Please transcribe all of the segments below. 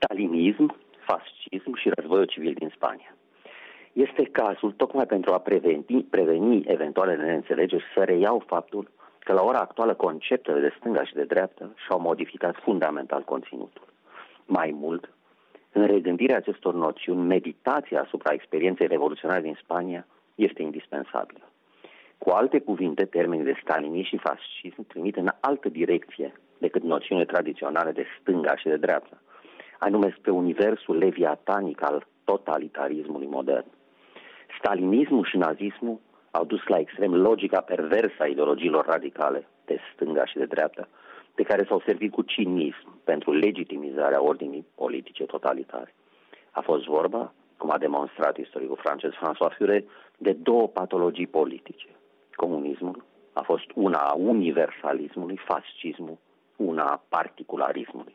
stalinism, fascism și războiul civil din Spania. Este cazul, tocmai pentru a preveni eventualele neînțelegeri, să reiau faptul că la ora actuală conceptele de stânga și de dreapta și-au modificat fundamental conținutul. Mai mult, în regândirea acestor noțiuni, meditația asupra experienței revoluționare din Spania este indispensabilă. Cu alte cuvinte, termenii de stalinism și fascism trimit în altă direcție decât noțiunile tradiționale de stânga și de dreapta, anume spre universul leviatanic al totalitarismului modern. Stalinismul și nazismul au dus la extrem logica perversă a ideologiilor radicale de stânga și de dreapta, de care s-au servit cu cinism pentru legitimizarea ordinii politice totalitare. A fost vorba, cum a demonstrat istoricul francez François Furet, de două patologii politice. Comunismul a fost una a universalismului, fascismul una a particularismului.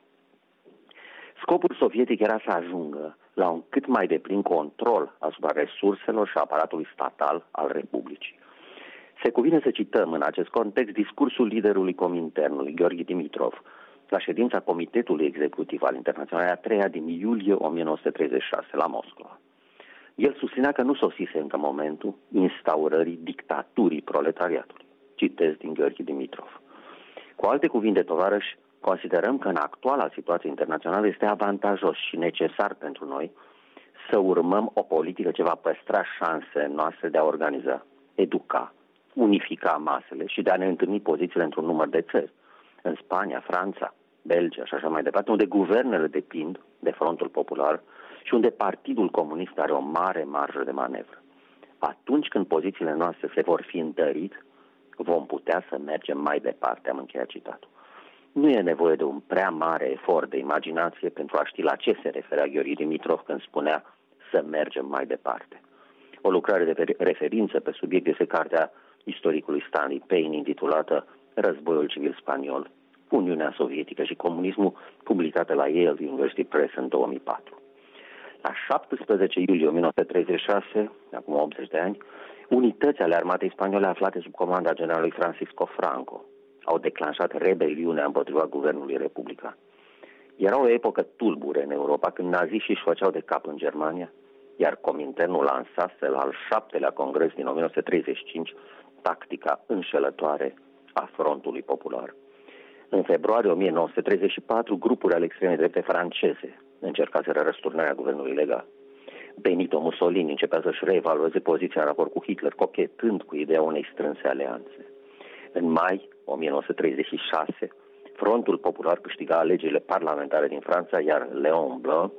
Scopul sovietic era să ajungă la un cât mai deplin control asupra resurselor și aparatului statal al Republicii. Se cuvine să cităm în acest context discursul liderului Cominternului, Gheorghe Dimitrov, la ședința Comitetului Executiv al Internaționalei a treia din iulie 1936 la Moscova. El susținea că nu sosise încă momentul instaurării dictaturii proletariatului. Citez din Gheorghe Dimitrov. Cu alte cuvinte, tovarăși, considerăm că în actuala situație internațională este avantajos și necesar pentru noi să urmăm o politică ce va păstra șansele noastre de a organiza, educa, unifica masele și de a ne întâlni pozițiile într-un număr de țări. În Spania, Franța, Belgia și așa mai departe, unde guvernele depind de Frontul Popular și unde Partidul Comunist are o mare marjă de manevră. Atunci când pozițiile noastre se vor fi întărit, vom putea să mergem mai departe, am încheiat citatul. Nu e nevoie de un prea mare efort de imaginație pentru a ști la ce se referea Gheorghe Dimitrov când spunea să mergem mai departe. O lucrare de referință pe subiect este cartea istoricului Stanley Payne intitulată Războiul civil spaniol, Uniunea Sovietică și comunismul, publicată la Yale University Press în 2004. La 17 iulie 1936, acum 80 de ani, unități ale armatei spaniole aflate sub comanda generalului Francisco Franco au declanșat rebeliunea împotriva guvernului republican. Era o epocă tulbure în Europa, când naziștii își făceau de cap în Germania, iar Cominternul lansase la al 7-lea congres din 1935 tactica înșelătoare a Frontului Popular. În februarie 1934, grupuri ale extremei drepte franceze încercaseră răsturnarea guvernului legal. Benito Mussolini începea să-și reevalueze poziția în raport cu Hitler, cochetând cu ideea unei strânse alianțe. În mai 1936, Frontul Popular câștiga alegerile parlamentare din Franța, iar Léon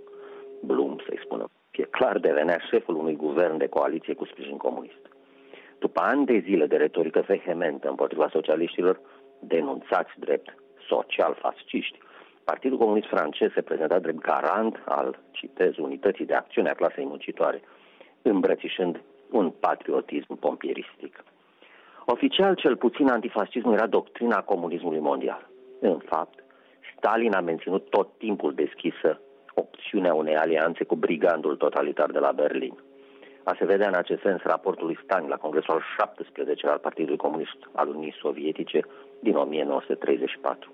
Blum, să-i spunem, clar devenea șeful unui guvern de coaliție cu sprijin comunist. După ani de zile de retorică vehementă împotriva socialiștilor, denunțați drept social-fasciști, Partidul Comunist francez se prezenta drept garant al, citez, unității de acțiune a clasei muncitoare, îmbrățișând un patriotism pompieristic. Oficial, cel puțin, antifascismul era doctrina comunismului mondial. În fapt, Stalin a menținut tot timpul deschisă opțiunea unei alianțe cu brigandul totalitar de la Berlin. A se vedea în acest sens raportul lui Stalin la Congresul al 17 al Partidului Comunist al Uniunii Sovietice din 1934.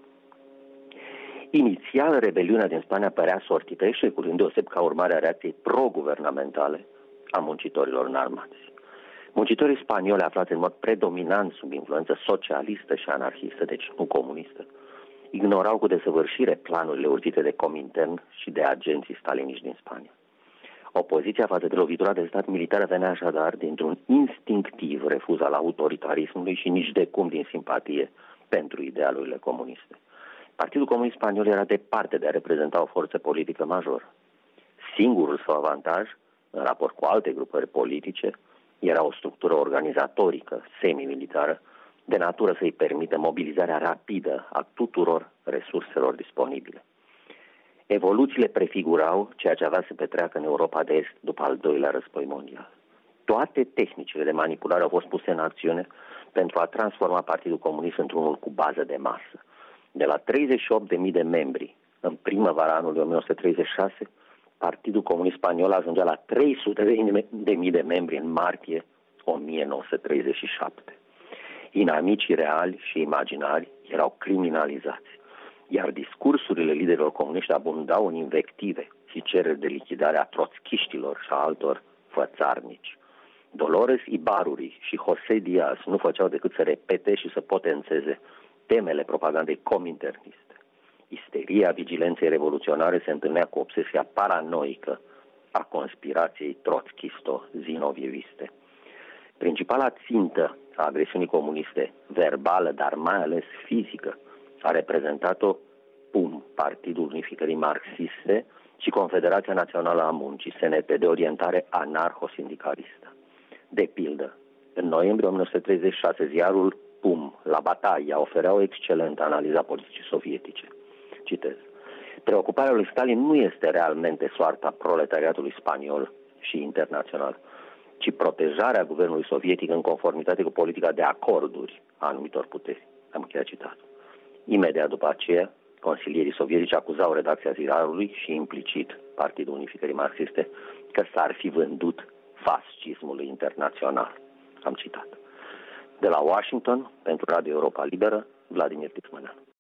Inițial, rebeliunea din Spania părea sortită eșecului, îndeoseb ca urmare a reacției pro-guvernamentale a muncitorilor înarmați. Muncitorii spanioli aflați în mod predominant sub influență socialistă și anarhistă, deci nu comunistă, ignorau cu desăvârșire planurile urgite de Comintern și de agenții staliniști din Spania. Opoziția față de lovitura de stat militară venea așadar dintr-un instinctiv refuz al autoritarismului și nici de cum din simpatie pentru idealurile comuniste. Partidul Comunist Spaniol era departe de a reprezenta o forță politică majoră. Singurul său avantaj, în raport cu alte grupări politice, era o structură organizatorică, semi-militară, de natură să-i permită mobilizarea rapidă a tuturor resurselor disponibile. Evoluțiile prefigurau ceea ce avea să petreacă în Europa de Est după al doilea război mondial. Toate tehnicile de manipulare au fost puse în acțiune pentru a transforma Partidul Comunist într-unul cu bază de masă. De la 38.000 de membri în primăvara anului 1936, Partidul Comunist Spaniol ajungea la 300.000 de membri în martie 1937. Inamicii reali și imaginari erau criminalizați. iar discursurile liderilor comuniști abundau în invective și cereri de lichidare a troțchiștilor și a altor fățarnici. Dolores Ibaruri și José Diaz nu făceau decât să repete și să potențeze temele propagandei cominterniste. Isteria vigilenței revoluționare se întâlnea cu obsesia paranoică a conspirației troțchisto-zinovieviste. Principala țintă a agresiunii comuniste, verbală, dar mai ales fizică, a reprezentat-o PUM, Partidul Unificării Marxiste, și Confederația Națională a Muncii, SNP, de orientare anarho-sindicalistă. De pildă, în noiembrie 1936, ziarul PUM, La Bataia, oferea o excelentă analiză a politicii sovietice. Citez: preocuparea lui Stalin nu este realmente soarta proletariatului spaniol și internațional, ci protejarea guvernului sovietic în conformitate cu politica de acorduri a anumitor puteri. Am încheiat citatul. Imediat după aceea, consilierii sovietici acuzau redacția ziarului și implicit Partidul Unificării Marxiste că s-ar fi vândut fascismului internațional. Am citat. De la Washington, pentru Radio Europa Liberă, Vladimir Tismănean.